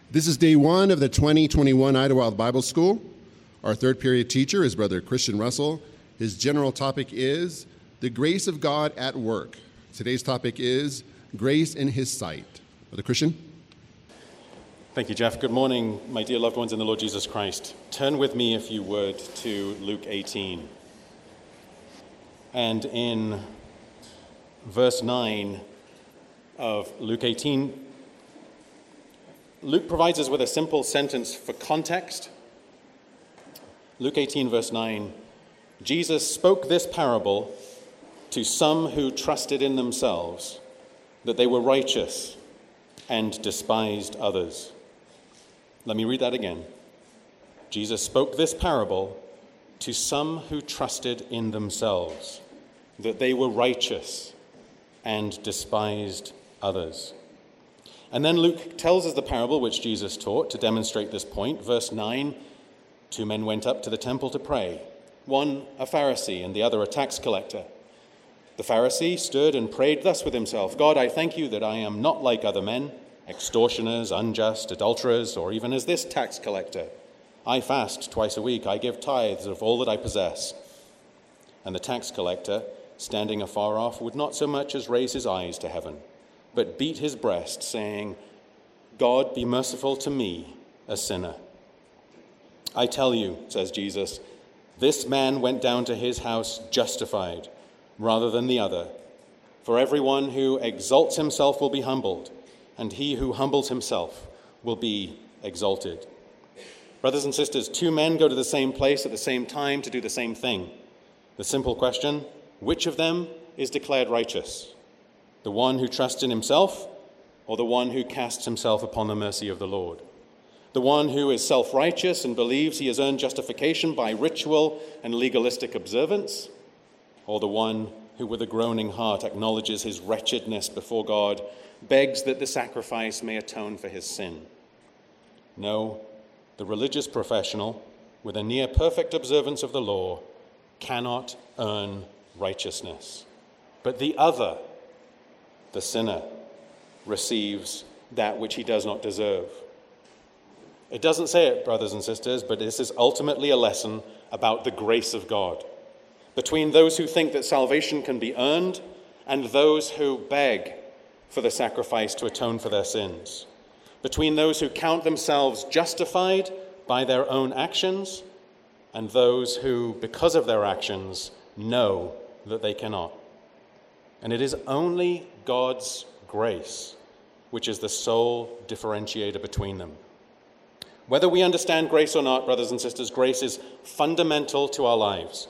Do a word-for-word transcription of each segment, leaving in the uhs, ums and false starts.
This is day one of the twenty twenty-one Idlewild Bible School. Our third period teacher is Brother Christian Russell. His general topic is the grace of God at work. Today's topic is grace in his sight. Brother Christian. Thank you, Jeff. Good morning, my dear loved ones in the Lord Jesus Christ. Turn with me, if you would, to Luke eighteen. And in verse nine of Luke eighteen, Luke provides us with a simple sentence for context. Luke eighteen, verse nine, Jesus spoke this parable to some who trusted in themselves that they were righteous and despised others. Let me read that again. Jesus spoke this parable to some who trusted in themselves that they were righteous and despised others. And then Luke tells us the parable which Jesus taught to demonstrate this point. Verse nine, two men went up to the temple to pray, one a Pharisee and the other a tax collector. The Pharisee stood and prayed thus with himself, God, I thank you that I am not like other men, extortioners, unjust, adulterers, or even as this tax collector. I fast twice a week. I give tithes of all that I possess. And the tax collector, standing afar off, would not so much as raise his eyes to heaven, but beat his breast, saying, God, be merciful to me, a sinner. I tell you, says Jesus, this man went down to his house justified rather than the other. For everyone who exalts himself will be humbled, and he who humbles himself will be exalted. Brothers and sisters, two men go to the same place at the same time to do the same thing. The simple question, which of them is declared righteous? The one who trusts in himself, or the one who casts himself upon the mercy of the Lord? The one who is self-righteous and believes he has earned justification by ritual and legalistic observance, or the one who with a groaning heart acknowledges his wretchedness before God, begs that the sacrifice may atone for his sin? No, the religious professional, with a near-perfect observance of the law, cannot earn righteousness. But the other, the sinner, receives that which he does not deserve. It doesn't say it, brothers and sisters, but this is ultimately a lesson about the grace of God, between those who think that salvation can be earned and those who beg for the sacrifice to atone for their sins, between those who count themselves justified by their own actions and those who, because of their actions, know that they cannot. And it is only God's grace which is the sole differentiator between them. Whether we understand grace or not, brothers and sisters, grace is fundamental to our lives.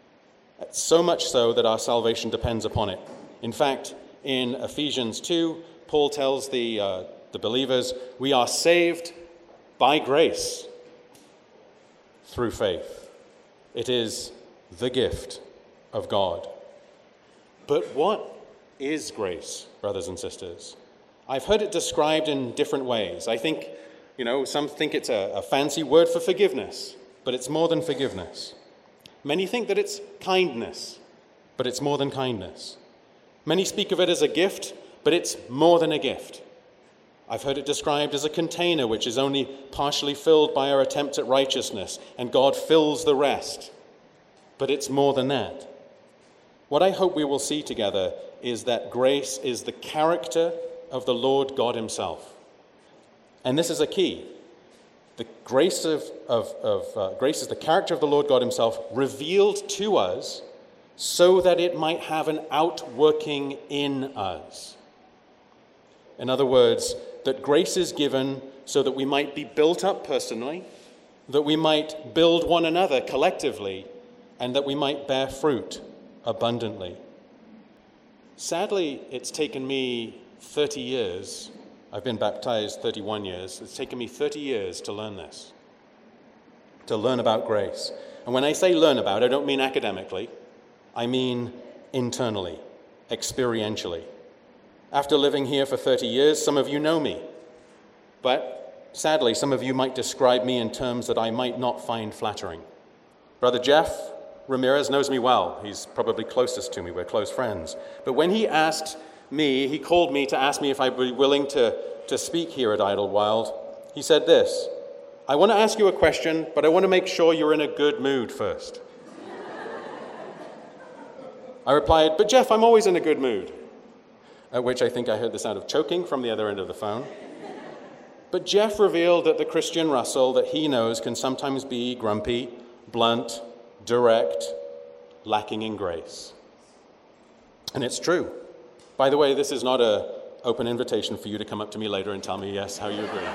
So much so that our salvation depends upon it. In fact, in Ephesians two, Paul tells the, uh, the believers, we are saved by grace through faith. It is the gift of God. But what is grace, brothers and sisters? I've heard it described in different ways. I think, you know, some think it's a, a fancy word for forgiveness, but it's more than forgiveness. Many think that it's kindness, but it's more than kindness. Many speak of it as a gift, but it's more than a gift. I've heard it described as a container which is only partially filled by our attempts at righteousness, and God fills the rest. But it's more than that. What I hope we will see together is that grace is the character of the Lord God himself. And this is a key. The grace of, of, of uh, grace is the character of the Lord God himself revealed to us so that it might have an outworking in us. In other words, that grace is given so that we might be built up personally, that we might build one another collectively, and that we might bear fruit abundantly. Sadly, it's taken me thirty years. I've been baptized thirty-one years. It's taken me thirty years to learn this, to learn about grace. And when I say learn about, I don't mean academically. I mean internally, experientially. After living here for thirty years, some of you know me. But sadly, some of you might describe me in terms that I might not find flattering. Brother Jeff Ramirez knows me well. He's probably closest to me. We're close friends. But when he asked me, he called me to ask me if I'd be willing to, to speak here at Idlewild, He said this, "I want to ask you a question, but I want to make sure you're in a good mood first." I replied, "But Jeff, I'm always in a good mood." At which I think I heard the sound of choking from the other end of the phone. But Jeff revealed that the Christian Russell that he knows can sometimes be grumpy, blunt, direct, lacking in grace. And it's true. By the way, this is not an open invitation for you to come up to me later and tell me, yes, how you agree.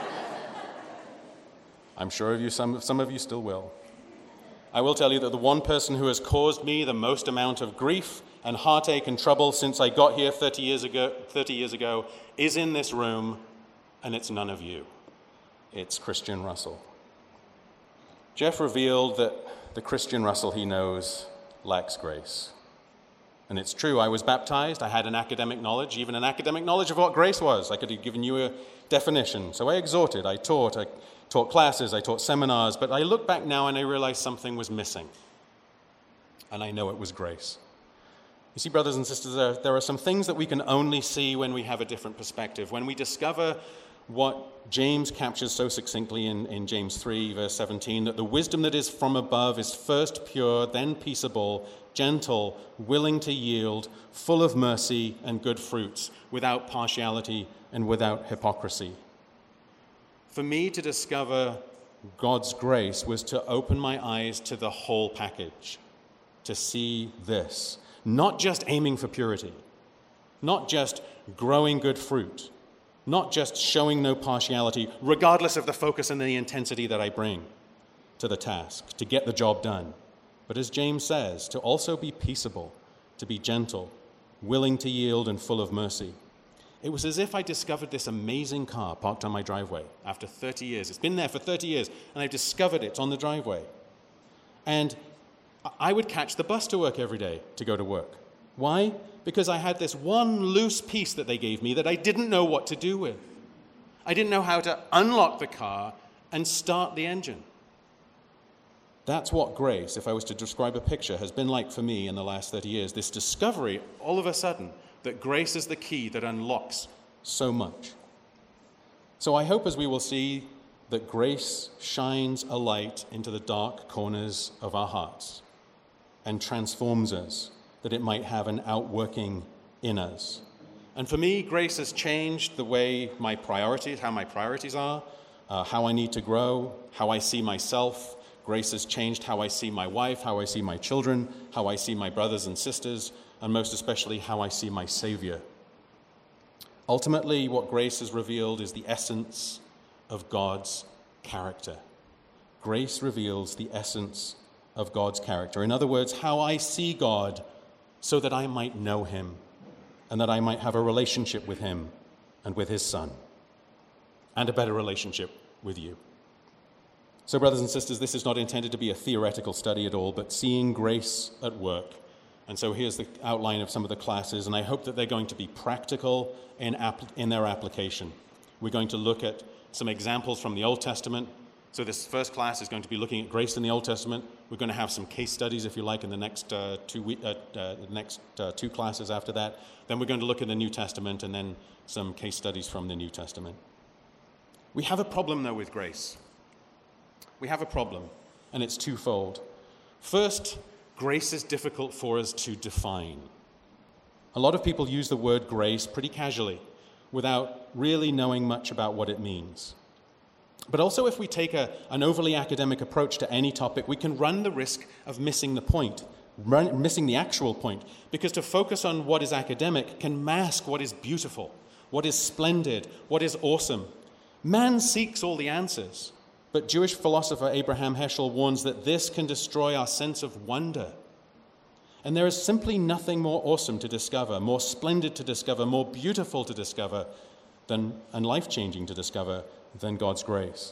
I'm sure of you, some, some of you still will. I will tell you that the one person who has caused me the most amount of grief and heartache and trouble since I got here thirty years ago, thirty years ago is in this room, and it's none of you. It's Christian Russell. Jeff revealed that the Christian Russell he knows lacks grace. And it's true, I was baptized, I had an academic knowledge, even an academic knowledge of what grace was. I could have given you a definition. So I exhorted, I taught, I taught classes, I taught seminars, but I look back now and I realize something was missing. And I know it was grace. You see, brothers and sisters, there, there are some things that we can only see when we have a different perspective. When we discover what James captures so succinctly in, in James three, verse seventeen, that the wisdom that is from above is first pure, then peaceable, gentle, willing to yield, full of mercy and good fruits, without partiality and without hypocrisy. For me to discover God's grace was to open my eyes to the whole package, to see this. Not just aiming for purity, not just growing good fruit, not just showing no partiality, regardless of the focus and the intensity that I bring to the task, to get the job done. But as James says, to also be peaceable, to be gentle, willing to yield and full of mercy. It was as if I discovered this amazing car parked on my driveway after thirty years. It's been there for thirty years, and I discovered it on the driveway. And I would catch the bus to work every day to go to work. Why? Because I had this one loose piece that they gave me that I didn't know what to do with. I didn't know how to unlock the car and start the engine. That's what grace, if I was to describe a picture, has been like for me in the last thirty years. This discovery, all of a sudden, that grace is the key that unlocks so much. So I hope as we will see that grace shines a light into the dark corners of our hearts and transforms us, that it might have an outworking in us. And for me, grace has changed the way my priorities, how my priorities are, uh, how I need to grow, how I see myself. Grace has changed how I see my wife, how I see my children, how I see my brothers and sisters, and most especially how I see my Savior. Ultimately, what grace has revealed is the essence of God's character. Grace reveals the essence of God's character. In other words, how I see God so that I might know him and that I might have a relationship with him and with his Son and a better relationship with you. So, brothers and sisters, this is not intended to be a theoretical study at all, but seeing grace at work. And so here's the outline of some of the classes, and I hope that they're going to be practical in, app- in their application. We're going to look at some examples from the Old Testament. So this first class is going to be looking at grace in the Old Testament. We're going to have some case studies, if you like, in the next uh, two we- uh, uh, the next uh, two classes after that. Then we're going to look at the New Testament and then some case studies from the New Testament. We have a problem, though, with grace. We have a problem, and it's twofold. First, grace is difficult for us to define. A lot of people use the word grace pretty casually without really knowing much about what it means. But also, if we take a, an overly academic approach to any topic, we can run the risk of missing the point, run, missing the actual point, because to focus on what is academic can mask what is beautiful, what is splendid, what is awesome. Man seeks all the answers, but Jewish philosopher Abraham Heschel warns that this can destroy our sense of wonder. And there is simply nothing more awesome to discover, more splendid to discover, more beautiful to discover, than, and life-changing to discover than God's grace.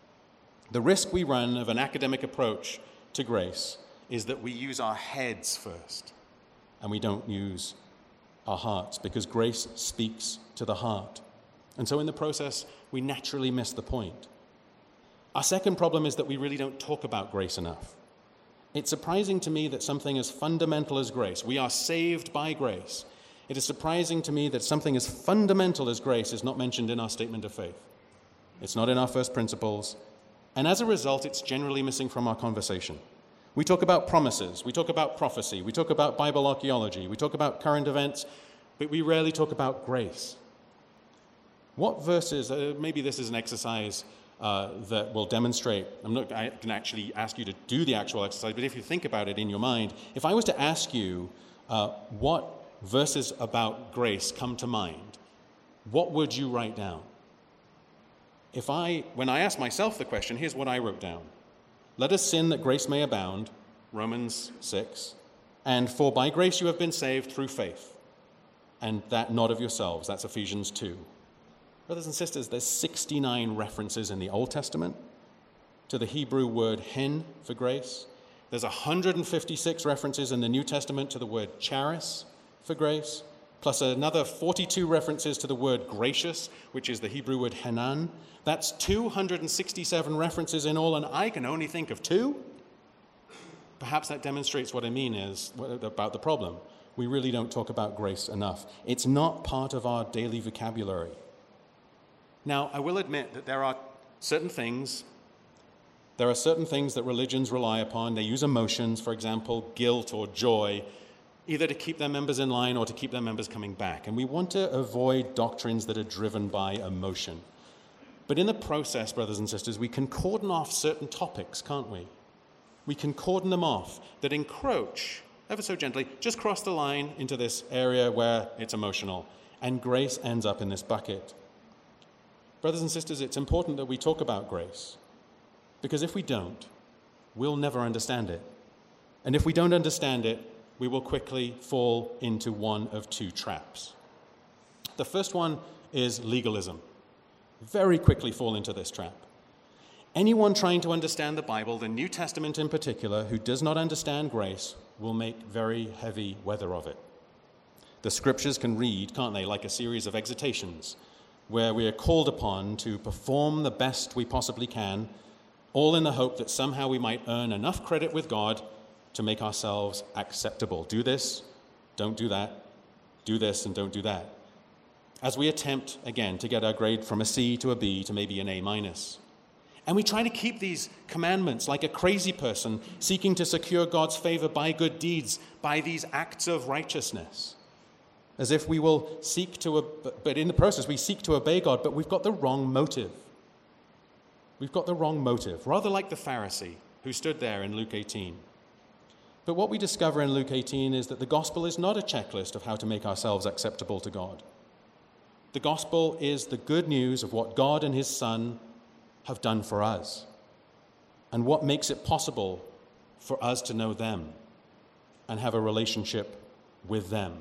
The risk we run of an academic approach to grace is that we use our heads first, and we don't use our hearts, because grace speaks to the heart. And so in the process, we naturally miss the point. Our second problem is that we really don't talk about grace enough. It's surprising to me that something as fundamental as grace, we are saved by grace. It is surprising to me that something as fundamental as grace is not mentioned in our statement of faith. It's not in our first principles. And as a result, it's generally missing from our conversation. We talk about promises. We talk about prophecy. We talk about Bible archaeology. We talk about current events. But we rarely talk about grace. What verses, uh, maybe this is an exercise uh, that will demonstrate, I'm not I can actually ask you to do the actual exercise, but if you think about it in your mind, if I was to ask you uh, what verses about grace come to mind, what would you write down? If I, when I ask myself the question, here's what I wrote down. Let us sin that grace may abound, Romans six, and for by grace you have been saved through faith, and that not of yourselves, that's Ephesians two. Brothers and sisters, there's sixty-nine references in the Old Testament to the Hebrew word hen for grace. There's one hundred fifty-six references in the New Testament to the word charis for grace, plus another forty-two references to the word gracious, which is the Hebrew word hanan. That's two hundred sixty-seven references in all, and I can only think of two. Perhaps that demonstrates what I mean is about the problem. We really don't talk about grace enough. It's not part of our daily vocabulary. Now, I will admit that there are certain things, there are certain things that religions rely upon. They use emotions, for example, guilt or joy, either to keep their members in line or to keep their members coming back. And we want to avoid doctrines that are driven by emotion. But in the process, brothers and sisters, we can cordon off certain topics, can't we? We can cordon them off that encroach, ever so gently, just cross the line into this area where it's emotional. And grace ends up in this bucket. Brothers and sisters, it's important that we talk about grace, because if we don't, we'll never understand it. And if we don't understand it, we will quickly fall into one of two traps. The first one is legalism. Very quickly fall into this trap. Anyone trying to understand the Bible, the New Testament in particular, who does not understand grace, will make very heavy weather of it. The scriptures can read, can't they, like a series of exhortations, where we are called upon to perform the best we possibly can, all in the hope that somehow we might earn enough credit with God to make ourselves acceptable. Do this, don't do that. Do this and don't do that. As we attempt, again, to get our grade from a C to a B to maybe an A minus. And we try to keep these commandments like a crazy person seeking to secure God's favor by good deeds, by these acts of righteousness. As if we will seek to, but in the process we seek to obey God, but we've got the wrong motive. We've got the wrong motive, rather like the Pharisee who stood there in Luke eighteen. But what we discover in Luke eighteen is that the gospel is not a checklist of how to make ourselves acceptable to God. The gospel is the good news of what God and his Son have done for us, and what makes it possible for us to know them and have a relationship with them.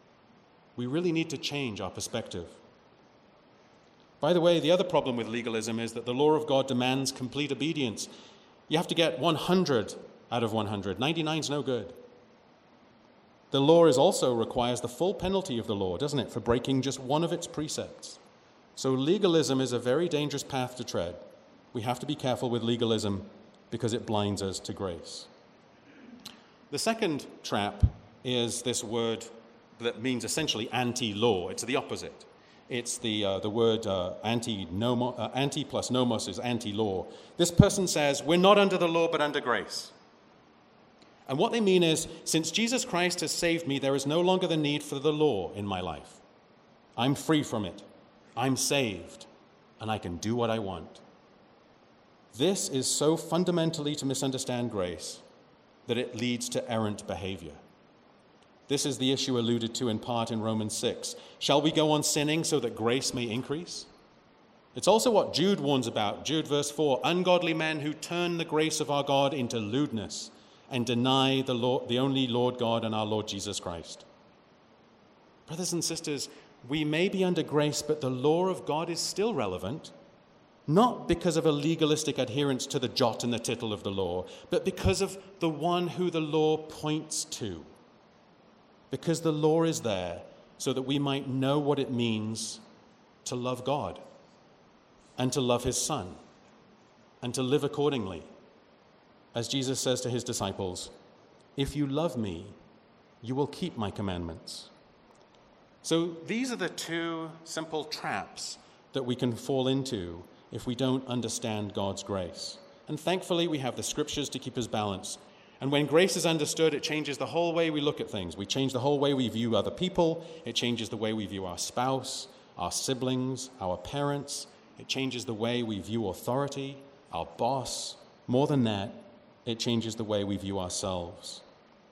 We really need to change our perspective. By the way, the other problem with legalism is that the law of God demands complete obedience. You have to get one hundred out of one hundred. ninety-nine is no good. The law is also requires the full penalty of the law, doesn't it, for breaking just one of its precepts. So legalism is a very dangerous path to tread. We have to be careful with legalism because it blinds us to grace. The second trap is this word that means essentially anti-law. It's the opposite. It's the uh, the word uh, anti-nomo, uh, anti plus nomos is anti-law. This person says, we're not under the law, but under grace. And what they mean is, since Jesus Christ has saved me, there is no longer the need for the law in my life. I'm free from it. I'm saved, and I can do what I want. This is so fundamentally to misunderstand grace that it leads to errant behavior. This is the issue alluded to in part in Romans six. Shall we go on sinning so that grace may increase? It's also what Jude warns about. Jude verse four, ungodly men who turn the grace of our God into lewdness and deny the, Lord, the only Lord God and our Lord Jesus Christ. Brothers and sisters, we may be under grace, but the law of God is still relevant, not because of a legalistic adherence to the jot and the tittle of the law, but because of the one who the law points to. Because the law is there so that we might know what it means to love God and to love his Son and to live accordingly. As Jesus says to his disciples, if you love me, you will keep my commandments. So these are the two simple traps that we can fall into if we don't understand God's grace. And thankfully, we have the scriptures to keep us balanced. And when grace is understood, it changes the whole way we look at things. We change the whole way we view other people. It changes the way we view our spouse, our siblings, our parents. It changes the way we view authority, our boss. More than that, it changes the way we view ourselves.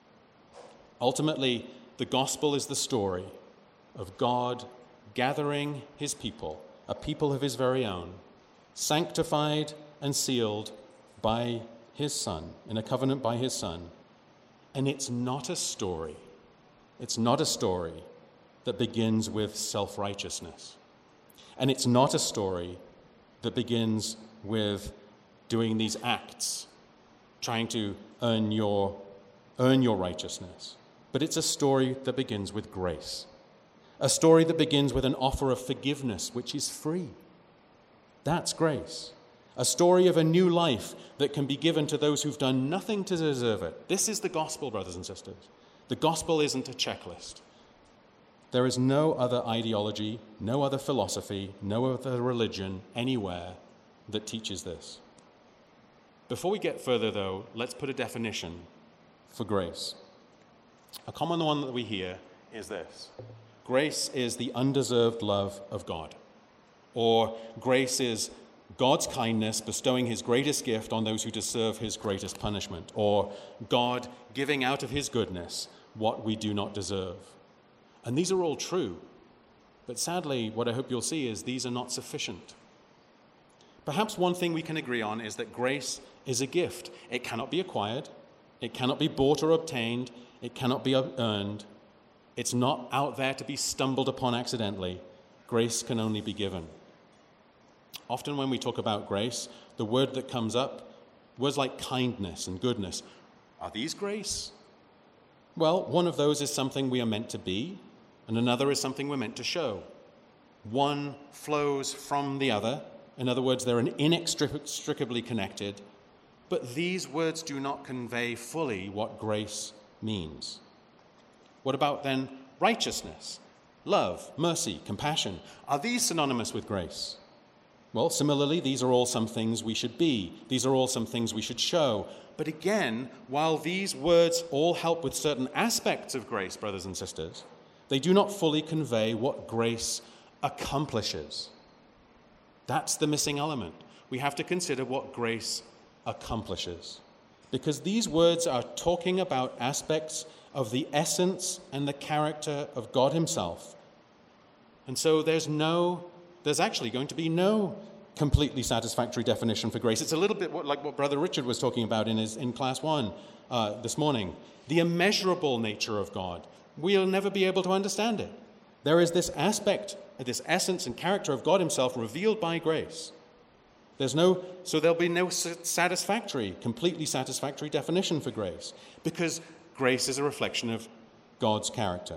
Ultimately, the gospel is the story of God gathering his people, a people of his very own, sanctified and sealed by his Son, in a covenant by his Son. And it's not a story. It's not a story that begins with self-righteousness. And it's not a story that begins with doing these acts, trying to earn your, earn your righteousness. But it's a story that begins with grace. A story that begins with an offer of forgiveness, which is free. That's grace. A story of a new life that can be given to those who've done nothing to deserve it. This is the gospel, brothers and sisters. The gospel isn't a checklist. There is no other ideology, no other philosophy, no other religion anywhere that teaches this. Before we get further, though, let's put a definition for grace. A common one that we hear is this: grace is the undeserved love of God. Or grace is God's kindness bestowing his greatest gift on those who deserve his greatest punishment. Or God giving out of his goodness what we do not deserve. And these are all true. But sadly, what I hope you'll see is these are not sufficient. Perhaps one thing we can agree on is that grace is a gift. It cannot be acquired. It cannot be bought or obtained. It cannot be earned. It's not out there to be stumbled upon accidentally. Grace can only be given. Often when we talk about grace, the word that comes up, words like kindness and goodness, are these grace? Well, one of those is something we are meant to be, and another is something we're meant to show. One flows from the other. In other words, they're inextricably connected. But these words do not convey fully what grace means. What about then righteousness, love, mercy, compassion? Are these synonymous with grace? Well, similarly, these are all some things we should be. These are all some things we should show. But again, while these words all help with certain aspects of grace, brothers and sisters, they do not fully convey what grace accomplishes. That's the missing element. We have to consider what grace accomplishes. Because these words are talking about aspects of the essence and the character of God himself. And so there's no, there's actually going to be no completely satisfactory definition for grace. It's a little bit what, like what Brother Richard was talking about in his in class one uh, this morning. The immeasurable nature of God. We'll never be able to understand it. There is this aspect, this essence and character of God himself revealed by grace. There's no, so there'll be no satisfactory, completely satisfactory definition for grace, because grace is a reflection of God's character.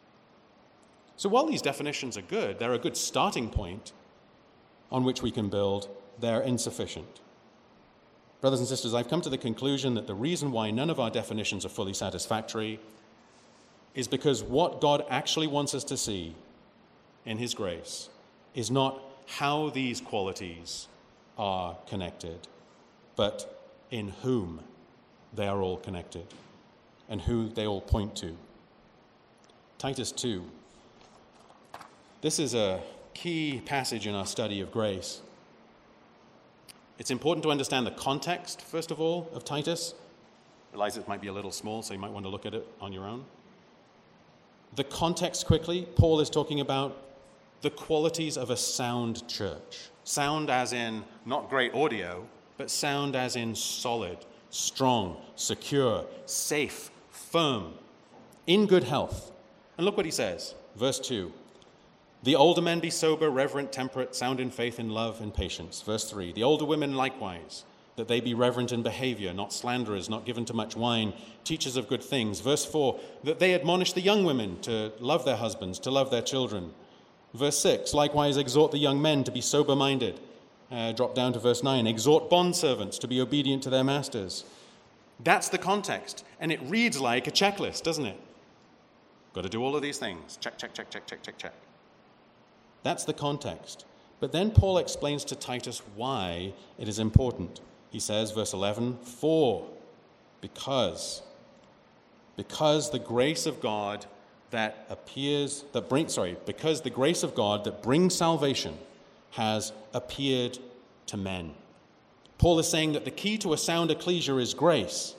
So while these definitions are good, they're a good starting point on which we can build, they're insufficient. Brothers and sisters, I've come to the conclusion that the reason why none of our definitions are fully satisfactory is because what God actually wants us to see in his grace is not how these qualities are connected, but in whom they are all connected and who they all point to. Titus two. This is a key passage in our study of grace. It's important to understand the context, first of all, of Titus. I realize it might be a little small, so you might want to look at it on your own. The context quickly, Paul is talking about the qualities of a sound church. Sound as in not great audio, but sound as in solid, strong, secure, safe, firm, in good health. And look what he says, verse two. The older men be sober, reverent, temperate, sound in faith, in love, and patience. Verse three. The older women likewise, that they be reverent in behavior, not slanderers, not given to much wine, teachers of good things. Verse four. That they admonish the young women to love their husbands, to love their children. Verse six, likewise exhort the young men to be sober-minded. Uh, drop down to verse nine, exhort bondservants to be obedient to their masters. That's the context, and it reads like a checklist, doesn't it? Got to do all of these things. Check, check, check, check, check, check, check. That's the context. But then Paul explains to Titus why it is important. He says, verse eleven, for, because, because the grace of God that appears, that brings, sorry, because the grace of God that brings salvation has appeared to men. Paul is saying that the key to a sound ecclesia is grace.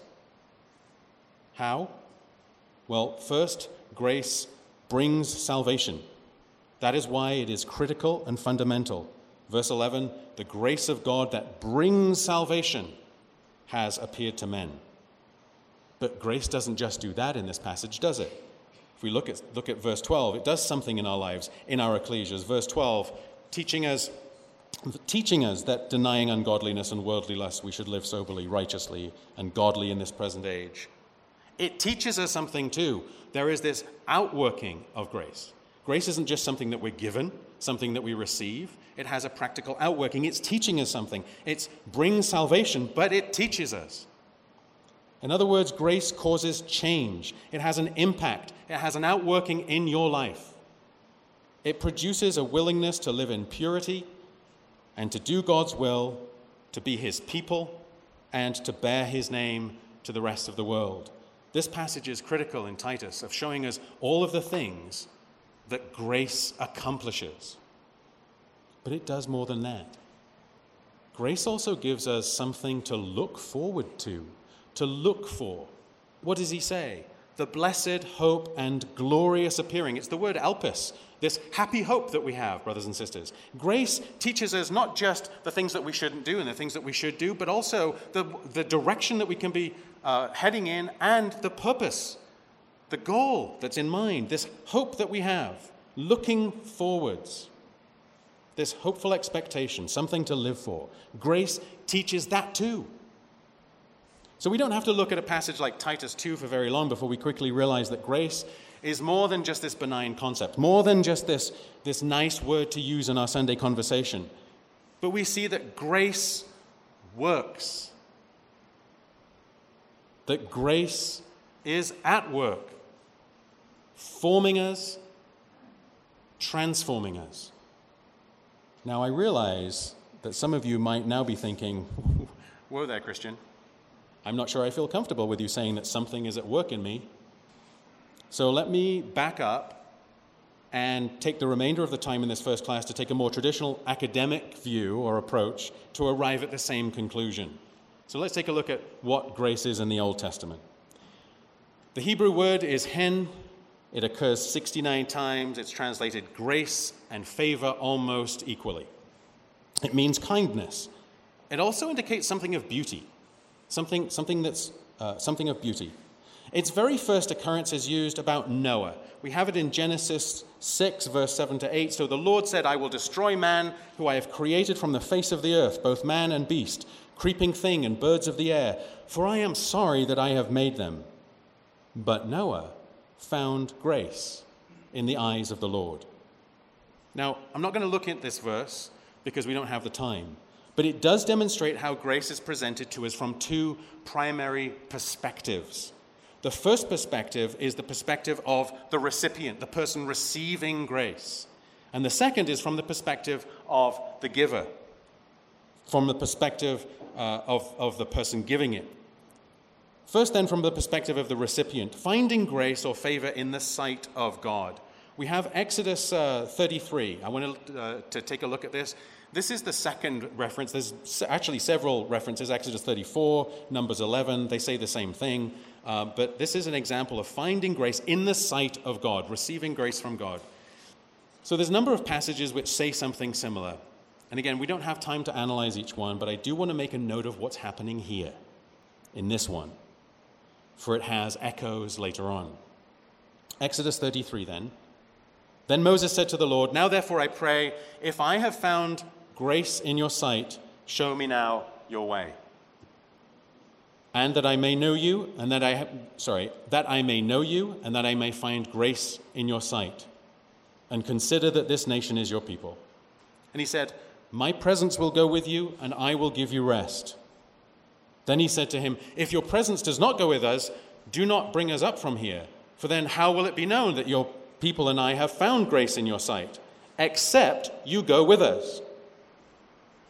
How? Well, first, grace brings salvation. That is why it is critical and fundamental. Verse eleven, the grace of God that brings salvation has appeared to men. But grace doesn't just do that in this passage, does it? If we look at, look at verse twelve, it does something in our lives, in our ecclesias. Verse twelve, teaching us, teaching us that denying ungodliness and worldly lust, we should live soberly, righteously, and godly in this present age. It teaches us something too. There is this outworking of grace. Grace isn't just something that we're given, something that we receive. It has a practical outworking. It's teaching us something. It brings salvation, but it teaches us. In other words, grace causes change. It has an impact. It has an outworking in your life. It produces a willingness to live in purity and to do God's will, to be his people, and to bear his name to the rest of the world. This passage is critical in Titus of showing us all of the things that grace accomplishes. But it does more than that. Grace also gives us something to look forward to, to look for. What does he say? The blessed hope and glorious appearing. It's the word elpis, this happy hope that we have, brothers and sisters. Grace teaches us not just the things that we shouldn't do and the things that we should do, but also the, the direction that we can be uh, heading in and the purpose, the goal that's in mind, this hope that we have, looking forwards, this hopeful expectation, something to live for. Grace teaches that too. So we don't have to look at a passage like Titus two for very long before we quickly realize that grace is more than just this benign concept, more than just this, this nice word to use in our Sunday conversation. But we see that grace works, that grace is at work, forming us, transforming us. Now, I realize that some of you might now be thinking, whoa there, Christian. I'm not sure I feel comfortable with you saying that something is at work in me. So let me back up and take the remainder of the time in this first class to take a more traditional academic view or approach to arrive at the same conclusion. So let's take a look at what grace is in the Old Testament. The Hebrew word is hen. It occurs sixty-nine times. It's translated grace and favor almost equally. It means kindness. It also indicates something of beauty. Something, something that's uh, something of beauty. Its very first occurrence is used about Noah. We have it in Genesis six, verse seven to eight. So the Lord said, I will destroy man, who I have created from the face of the earth, both man and beast, creeping thing and birds of the air, for I am sorry that I have made them. But Noah found grace in the eyes of the Lord. Now, I'm not going to look at this verse because we don't have the time. But it does demonstrate how grace is presented to us from two primary perspectives. The first perspective is the perspective of the recipient, the person receiving grace. And the second is from the perspective of the giver, from the perspective uh, of, of the person giving it. First, then, from the perspective of the recipient, finding grace or favor in the sight of God. We have Exodus uh, thirty-three. I want to, uh, to take a look at this. This is the second reference. There's actually several references, Exodus thirty-four, Numbers eleven. They say the same thing. Uh, but this is an example of finding grace in the sight of God, receiving grace from God. So there's a number of passages which say something similar. And again, we don't have time to analyze each one, but I do want to make a note of what's happening here in this one, for it has echoes later on. Exodus thirty-three then. Then Moses said to the Lord, now therefore I pray, if I have found grace in your sight, show me now your way. And that I may know you, and that I, ha- sorry, that I may know you, and that I may find grace in your sight, and consider that this nation is your people. And he said, my presence will go with you, and I will give you rest. Then he said to him, if your presence does not go with us, do not bring us up from here, for then how will it be known that your people and I have found grace in your sight, except you go with us?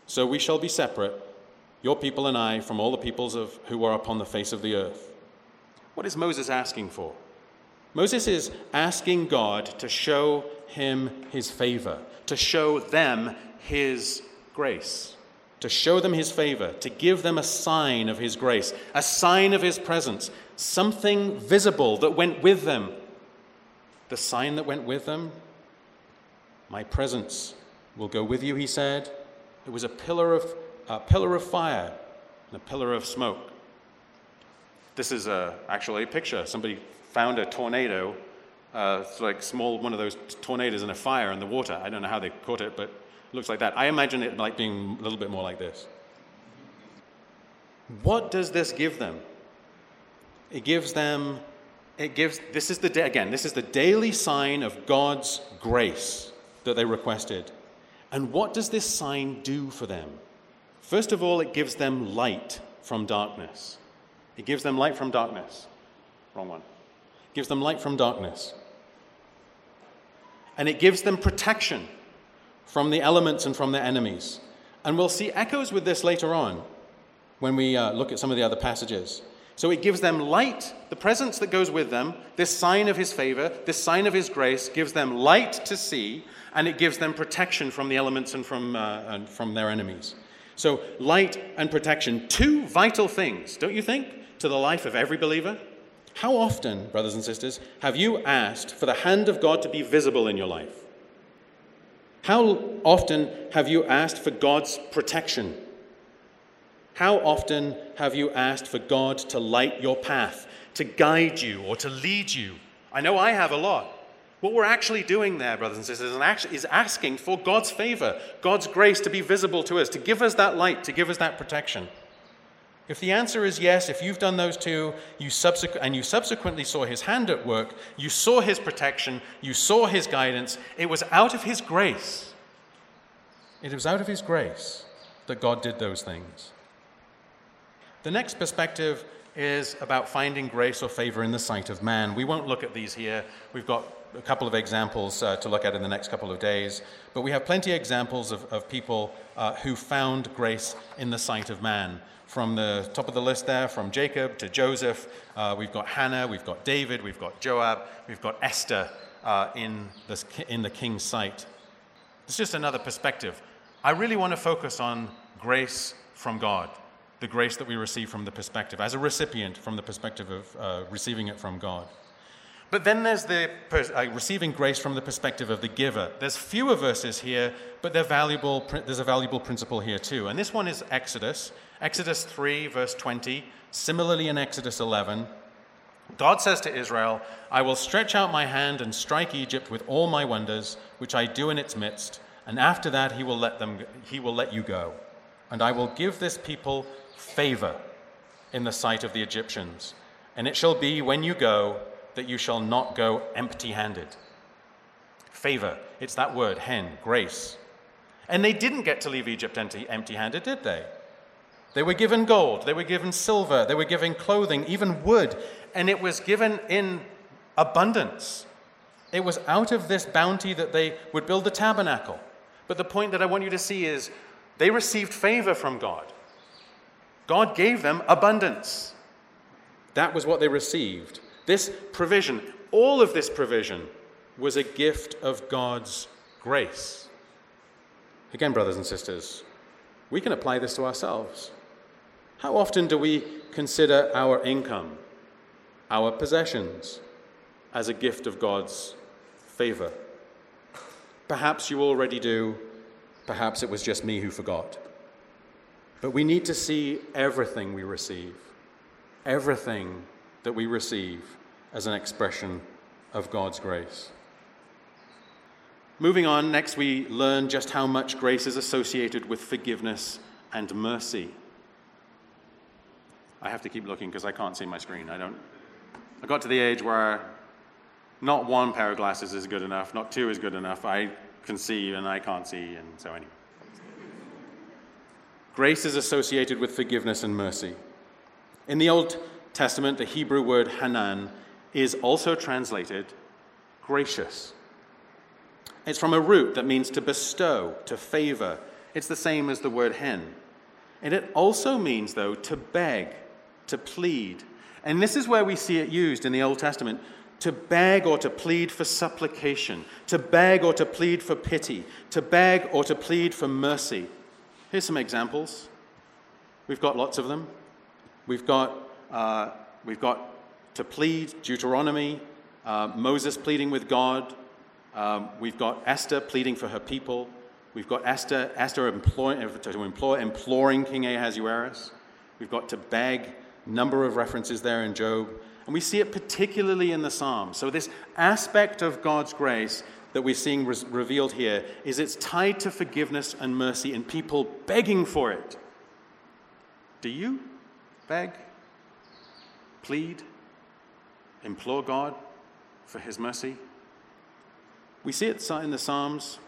So we shall be separate, your people and I, from all the peoples of who are upon the face of the earth. What is Moses asking for? Moses is asking God to show him his favor, to show them his grace, to show them his favor, to give them a sign of his grace, a sign of his presence, something visible that went with them. The sign that went with them? My presence will go with you, he said. It was a pillar of, a pillar of fire and a pillar of smoke. This is a, actually a picture. Somebody found a tornado, uh, it's like small, one of those tornadoes in a fire in the water. I don't know how they caught it, but it looks like that. I imagine it like being a little bit more like this. What does this give them? It gives them, it gives, this is the, again, this is the daily sign of God's grace that they requested. And what does this sign do for them? First of all, it gives them light from darkness. It gives them light from darkness. Wrong one. It gives them light from darkness. And it gives them protection from the elements and from their enemies. And we'll see echoes with this later on when we uh, look at some of the other passages. So it gives them light, the presence that goes with them, this sign of his favor, this sign of his grace, gives them light to see, and it gives them protection from the elements and from, uh, and from their enemies. So light and protection, two vital things, don't you think, to the life of every believer? How often, brothers and sisters, have you asked for the hand of God to be visible in your life? How often have you asked for God's protection? How often have you asked for God to light your path, to guide you or to lead you? I know I have a lot. What we're actually doing there, brothers and sisters, is asking for God's favor, God's grace to be visible to us, to give us that light, to give us that protection. If the answer is yes, if you've done those two, you subsequ- and you subsequently saw his hand at work, you saw his protection, you saw his guidance, it was out of his grace. It was out of his grace that God did those things. The next perspective is about finding grace or favor in the sight of man. We won't look at these here. We've got a couple of examples uh, to look at in the next couple of days. But we have plenty of examples of, of people uh, who found grace in the sight of man. From the top of the list there, from Jacob to Joseph, uh, we've got Hannah, we've got David, we've got Joab, we've got Esther uh, in, this, in the king's sight. It's just another perspective. I really want to focus on grace from God. The grace that we receive from the perspective, as a recipient from the perspective of uh, receiving it from God. But then there's the per- uh, receiving grace from the perspective of the giver. There's fewer verses here, but they're valuable. There's a valuable principle here too. And this one is Exodus. Exodus three, verse twenty. Similarly in Exodus eleven, God says to Israel, I will stretch out my hand and strike Egypt with all my wonders, which I do in its midst, and after that he will let them. He will let you go. And I will give this people favor in the sight of the Egyptians. And it shall be when you go that you shall not go empty-handed. Favor, it's that word, hen, grace. And they didn't get to leave Egypt empty-handed, did they? They were given gold, they were given silver, they were given clothing, even wood, and it was given in abundance. It was out of this bounty that they would build the tabernacle. But the point that I want you to see is they received favor from God. God gave them abundance. That was what they received. This provision, all of this provision, was a gift of God's grace. Again, brothers and sisters, we can apply this to ourselves. How often do we consider our income, our possessions, as a gift of God's favor? Perhaps you already do. Perhaps it was just me who forgot. But we need to see everything we receive, everything that we receive as an expression of God's grace. Moving on, next we learn just how much grace is associated with forgiveness and mercy. I have to keep looking because I can't see my screen. I don't. I got to the age where not one pair of glasses is good enough, not two is good enough. I can see and I can't see, and so anyway. Grace is associated with forgiveness and mercy. In the Old Testament, the Hebrew word hanan is also translated gracious. It's from a root that means to bestow, to favor, It's the same as the word hen. And it also means, though, to beg, to plead. And this is where we see it used in the Old Testament, to beg or to plead for supplication, to beg or to plead for pity, to beg or to plead for mercy. Here's some examples. We've got lots of them. We've got, uh, we've got to plead, Deuteronomy, uh, Moses pleading with God. Um, we've got Esther pleading for her people. We've got Esther, Esther implore, to implore, imploring King Ahasuerus. We've got to beg, number of references there in Job. And we see it particularly in the Psalms. So this aspect of God's grace that we're seeing re- revealed here is it's tied to forgiveness and mercy and people begging for it. Do you beg, plead, implore God for his mercy? We see it in the Psalms.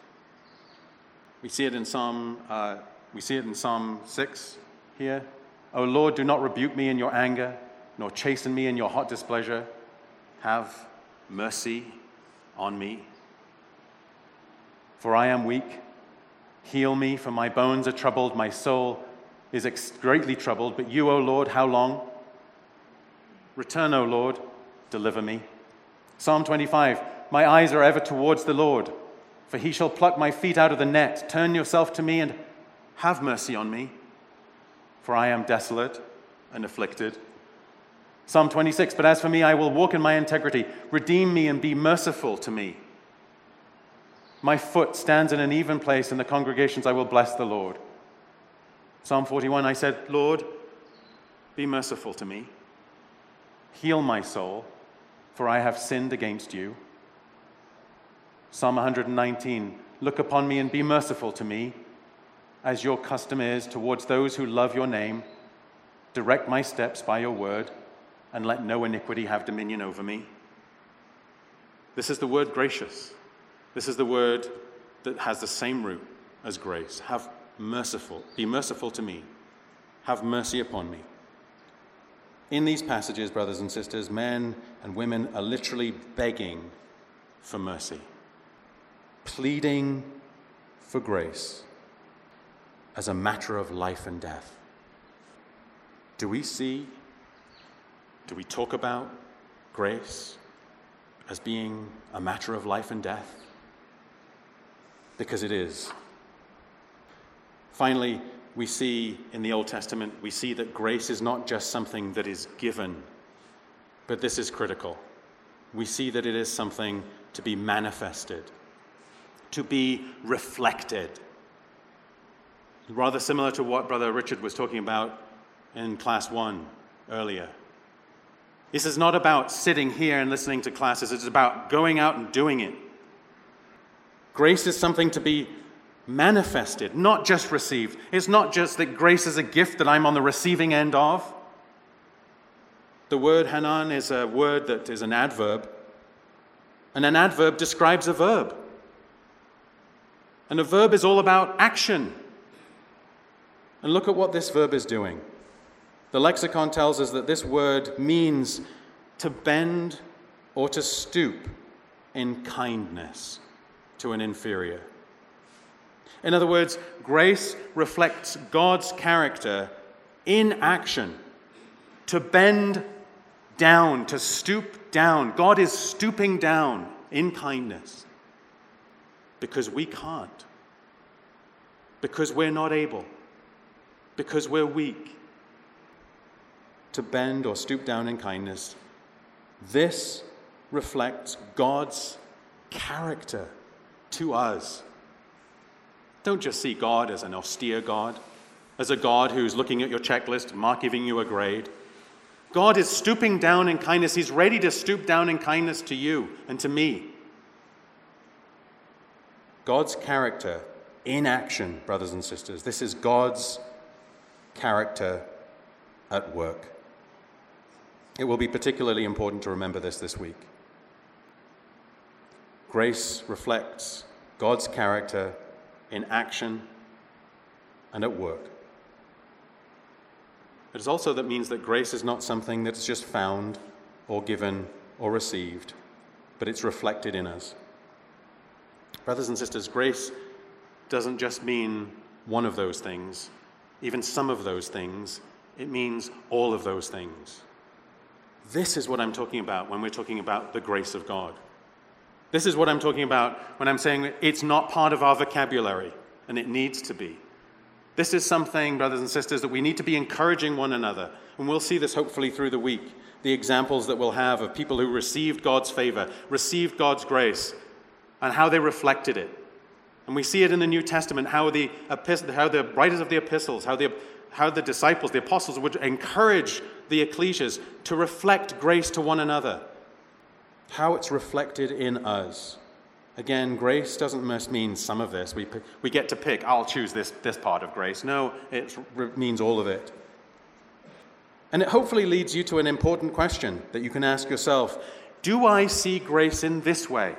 We see it in Psalm. Uh, we see it in Psalm six here. O Lord, do not rebuke me in your anger, nor chasten me in your hot displeasure. Have mercy on me, for I am weak. Heal me, for my bones are troubled. My soul is ex- greatly troubled. But you, O Lord, how long? Return, O Lord, deliver me. Psalm twenty-five. My eyes are ever towards the Lord, for he shall pluck my feet out of the net. Turn yourself to me and have mercy on me, for I am desolate and afflicted. Psalm twenty-six. But as for me, I will walk in my integrity. Redeem me and be merciful to me. My foot stands in an even place in the congregations. I will bless the Lord. Psalm forty-one. I said, Lord, be merciful to me. Heal my soul, for I have sinned against you. Psalm one nineteen, look upon me and be merciful to me, as your custom is towards those who love your name. Direct my steps by your word, and let no iniquity have dominion over me. This is the word gracious. This is the word that has the same root as grace. Have merciful, be merciful to me. Have mercy upon me. In these passages, brothers and sisters, men and women are literally begging for mercy, pleading for grace as a matter of life and death. Do we see, do we talk about grace as being a matter of life and death? Because it is. Finally, we see in the Old Testament, we see that grace is not just something that is given, but this is critical. We see that it is something to be manifested, to be reflected. Rather similar to what Brother Richard was talking about in class one earlier. This is not about sitting here and listening to classes. It's about going out and doing it. Grace is something to be manifested, not just received. It's not just that grace is a gift that I'm on the receiving end of. The word hanan is a word that is an adverb, and an adverb describes a verb. And a verb is all about action. And look at what this verb is doing. The lexicon tells us that this word means to bend or to stoop in kindness to an inferior. In other words, grace reflects God's character in action. To bend down, to stoop down. God is stooping down in kindness because we can't, because we're not able, because we're weak. To bend or stoop down in kindness. This reflects God's character to us. Don't just see God as an austere God, as a God who's looking at your checklist, mark giving you a grade. God is stooping down in kindness. He's ready to stoop down in kindness to you and to me. God's character in action, brothers and sisters. This is God's character at work. It will be particularly important to remember this this week. Grace reflects God's character in action and at work. It is also that means that grace is not something that's just found or given or received, but it's reflected in us. Brothers and sisters, grace doesn't just mean one of those things, even some of those things. It means all of those things. This is what I'm talking about when we're talking about the grace of God. This is what I'm talking about when I'm saying it's not part of our vocabulary, and it needs to be. This is something, brothers and sisters, that we need to be encouraging one another. And we'll see this hopefully through the week. The examples that we'll have of people who received God's favor, received God's grace, and how they reflected it. And we see it in the New Testament, how the, how the writers of the epistles, how the, how the disciples, the apostles would encourage the ecclesias to reflect grace to one another. How it's reflected in us. Again, grace doesn't just mean some of this. We, we get to pick, I'll choose this, this part of grace. No, it means all of it. And it hopefully leads you to an important question that you can ask yourself. Do I see grace in this way?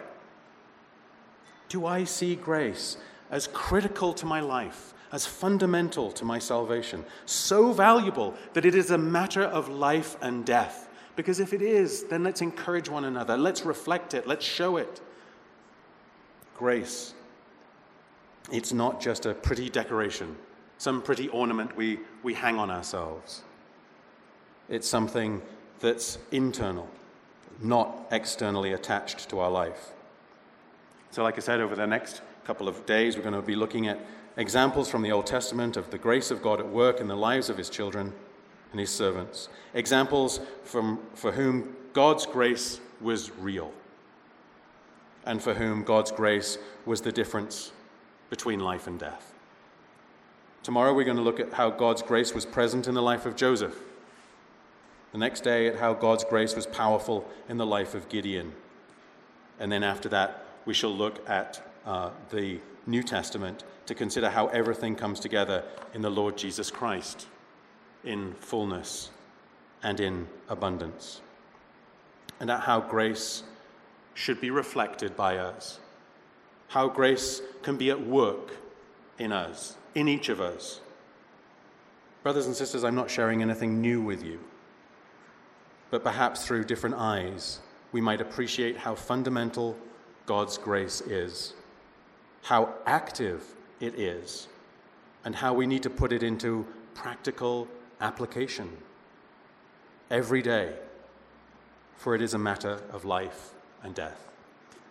Do I see grace as critical to my life, as fundamental to my salvation, so valuable that it is a matter of life and death? Because if it is, then let's encourage one another. Let's reflect it. Let's show it. Grace. It's not just a pretty decoration, some pretty ornament we, we hang on ourselves. It's something that's internal, not externally attached to our life. So like I said, over the next couple of days, we're going to be looking at examples from the Old Testament of the grace of God at work in the lives of his children and his servants. Examples from for whom God's grace was real and for whom God's grace was the difference between life and death. Tomorrow we're going to look at how God's grace was present in the life of Joseph. The next day at how God's grace was powerful in the life of Gideon. And then after that, we shall look at uh, the New Testament to consider how everything comes together in the Lord Jesus Christ, in fullness and in abundance. And at how grace should be reflected by us. How grace can be at work in us, in each of us. Brothers and sisters, I'm not sharing anything new with you. But perhaps through different eyes, we might appreciate how fundamental God's grace is, how active it is, and how we need to put it into practical application every day, for it is a matter of life and death.